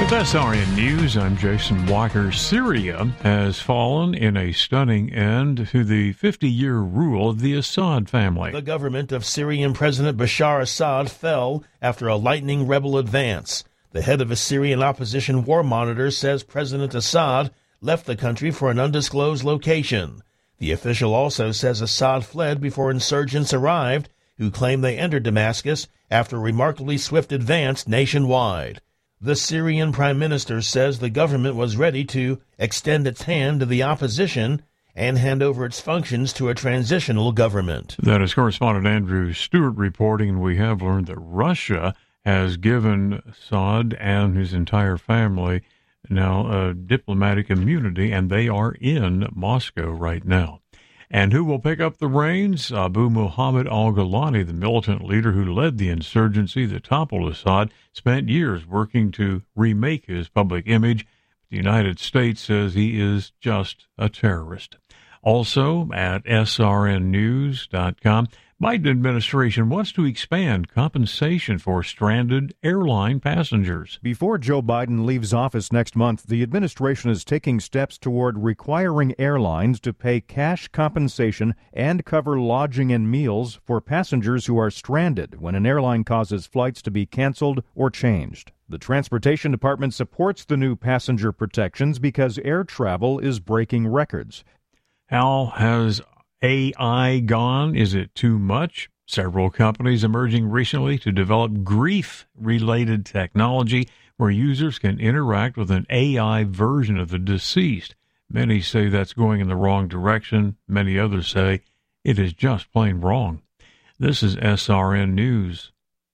With SRN News, I'm Jason Walker. Syria has fallen in a stunning end to the 50-year rule of the Assad family. The government of Syrian President Bashar Assad fell after a lightning rebel advance. The head of a Syrian opposition war monitor says President Assad left the country for an undisclosed location. The official also says Assad fled before insurgents arrived, who claim they entered Damascus after a remarkably swift advance nationwide. The Syrian prime minister says the government was ready to extend its hand to the opposition and hand over its functions to a transitional government. That is correspondent Andrew Stewart reporting. We have learned that Russia has given Assad and his entire family now diplomatic immunity, and they are in Moscow right now. And who will pick up the reins? Abu Muhammad al-Gulani, the militant leader who led the insurgency that toppled Assad, spent years working to remake his public image. The United States says he is just a terrorist. Also at srnnews.com, Biden administration wants to expand compensation for stranded airline passengers. Before Joe Biden leaves office next month, the administration is taking steps toward requiring airlines to pay cash compensation and cover lodging and meals for passengers who are stranded when an airline causes flights to be canceled or changed. The Transportation Department supports the new passenger protections because air travel is breaking records. How has AI gone? Is it too much? Several companies emerging recently to develop grief-related technology where users can interact with an AI version of the deceased. Many say that's going in the wrong direction. Many others say it is just plain wrong. This is SRN News.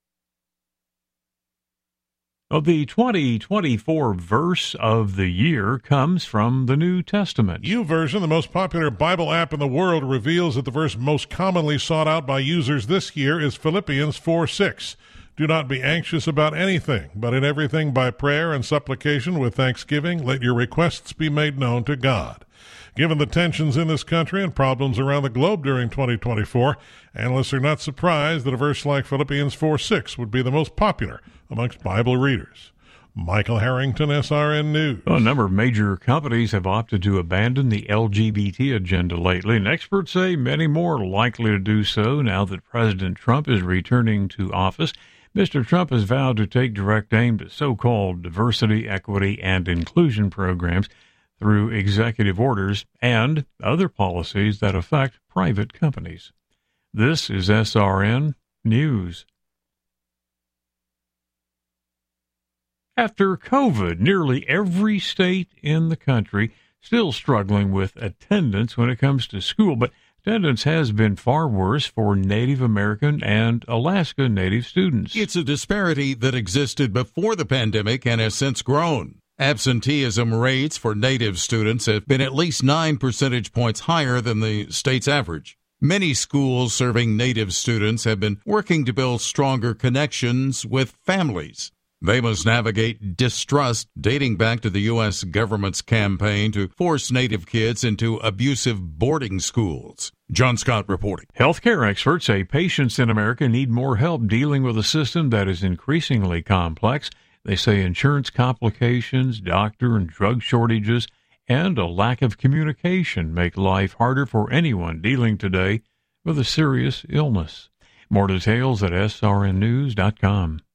The 2024 verse of the year comes from the New Testament. YouVersion, the most popular Bible app in the world, reveals that the verse most commonly sought out by users this year is Philippians 4:6. Do not be anxious about anything, but in everything by prayer and supplication with thanksgiving, let your requests be made known to God. Given the tensions in this country and problems around the globe during 2024, analysts are not surprised that a verse like Philippians 4:6 would be the most popular amongst Bible readers. Michael Harrington, SRN News. A number of major companies have opted to abandon the LGBT agenda lately, and experts say many more are likely to do so now that President Trump is returning to office. Mr. Trump has vowed to take direct aim to so-called diversity, equity, and inclusion programs through executive orders and other policies that affect private companies. This is SRN News. After COVID, nearly every state in the country still struggling with attendance when it comes to school, but attendance has been far worse for Native American and Alaska Native students. It's a disparity that existed before the pandemic and has since grown. Absenteeism rates for Native students have been at least 9 percentage points higher than the state's average. Many schools serving Native students have been working to build stronger connections with families. They must navigate distrust dating back to the U.S. government's campaign to force Native kids into abusive boarding schools. John Scott reporting. Healthcare experts say patients in America need more help dealing with a system that is increasingly complex. They say insurance complications, doctor and drug shortages, and a lack of communication make life harder for anyone dealing today with a serious illness. More details at srnnews.com.